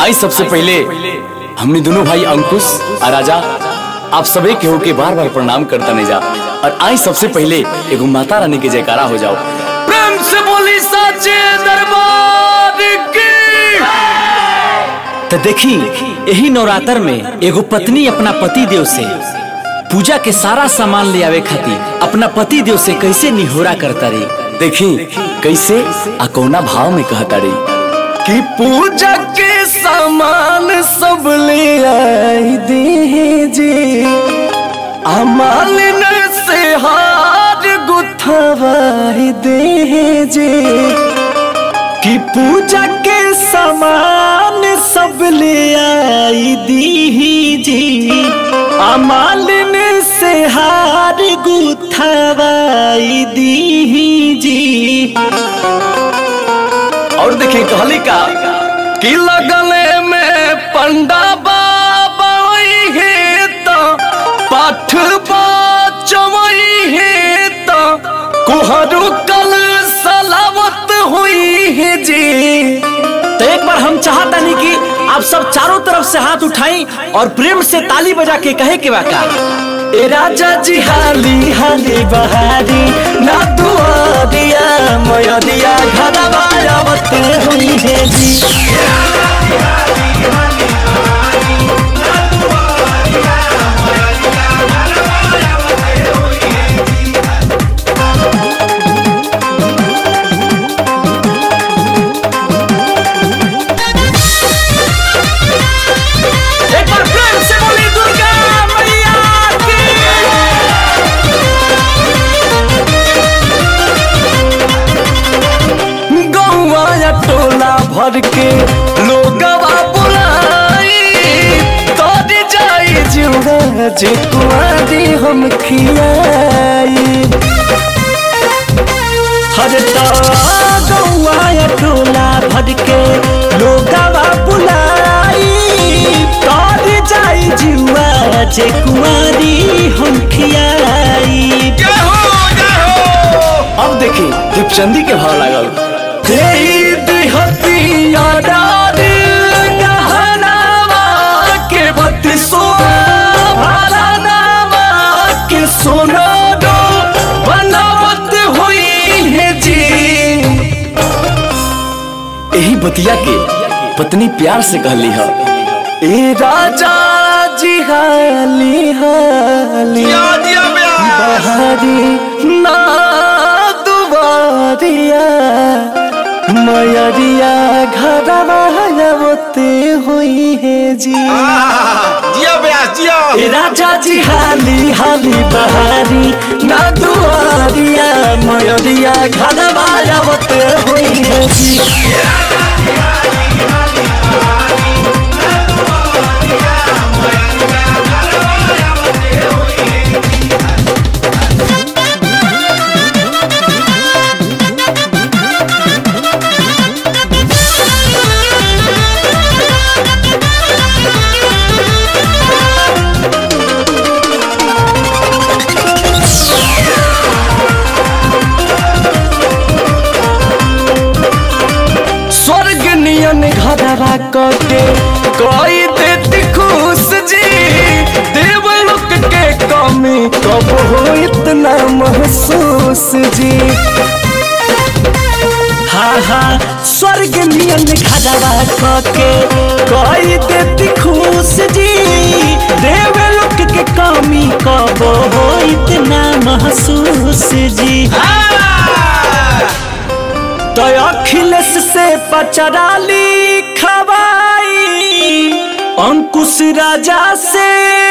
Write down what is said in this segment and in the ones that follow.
आई सबसे पहले हमने दोनों भाई अंकुश और राजा आप सभी के होके बार बार प्रणाम करता नहीं जा। और आई सबसे पहले एगो माता रानी के जयकारा हो जाओ, प्रेम से बोली साचे दरबार की। तो देखी यही नवरात्र में एगो पत्नी अपना पति देव से पूजा के सारा सामान ले आवे खातिर अपना पति देव से कैसे निहोरा करता रही। देखी कैसे अकौना भाव में कहता रही कि पूजा के सामान सब ले आई दीजिए, अमालिन से हार गुथवाई दीजिए। कि पूजा के सामान सब ले आई दीजिए, अमालिन से हार गुथवाई दीजिए। और देखिए कहली का कि लगले में पंडा बाबा है तो पाठ बाचवई है तो कुहरू कल सलावत हुई है जी। तो एक बार हम चाहता नहीं कि आप सब चारों तरफ से हाथ उठाएं और प्रेम से ताली बजा के कहे के वाका ए राजा जी हाली हाली बहारी ना दुआ दिया मोया दिया घरवा आवत हुई है जी। भर के लोगवा बुलाई तोड़ जाई जुड़ा जे कुआरी हम खियाई। हर गौआ टोला भर के लोगवा बुलाई तोड़ जाई जुआ जे कुआरी हम खियाई। अब देखी दीपचंदी के भाव लागल यही बतिया के पत्नी प्यार से कहली है ए राजा जी हाली हाली बहारी ना दुआरिया मयरिया घरवा आवते हुई है जी। जिया ब्यास जिया ए राजा जी हाली हाली बहारी ना दुआरिया मयरिया घरवा आवते हुई है जी। घरवा के कोई देती खुश जी, देवलोक के कमी कब हो इतना महसूस जी। हाँ हाँ स्वर्ग नियन घरवा के कोई देती खुश जी, देवलोक के कमी कब हो इतना महसूस जी। तो अखिलेश से पचराली खवाई अंकुश राजा से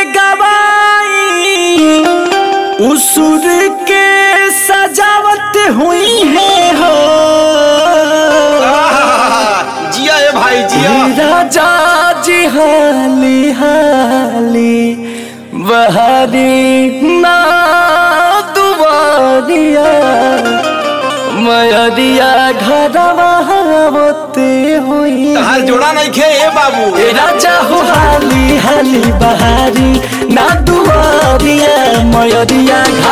गवाई, उसूर के सजावत हुई है हो। जिया है भाई जिया राजा जी हाली हाली बहारी ना दुआरिया मयरिया घरवा आवते हुई। तहार जोड़ा नहीं खे ए बाबू ए राजा हो हाली हाली बहारी ना दुआरिया मयरिया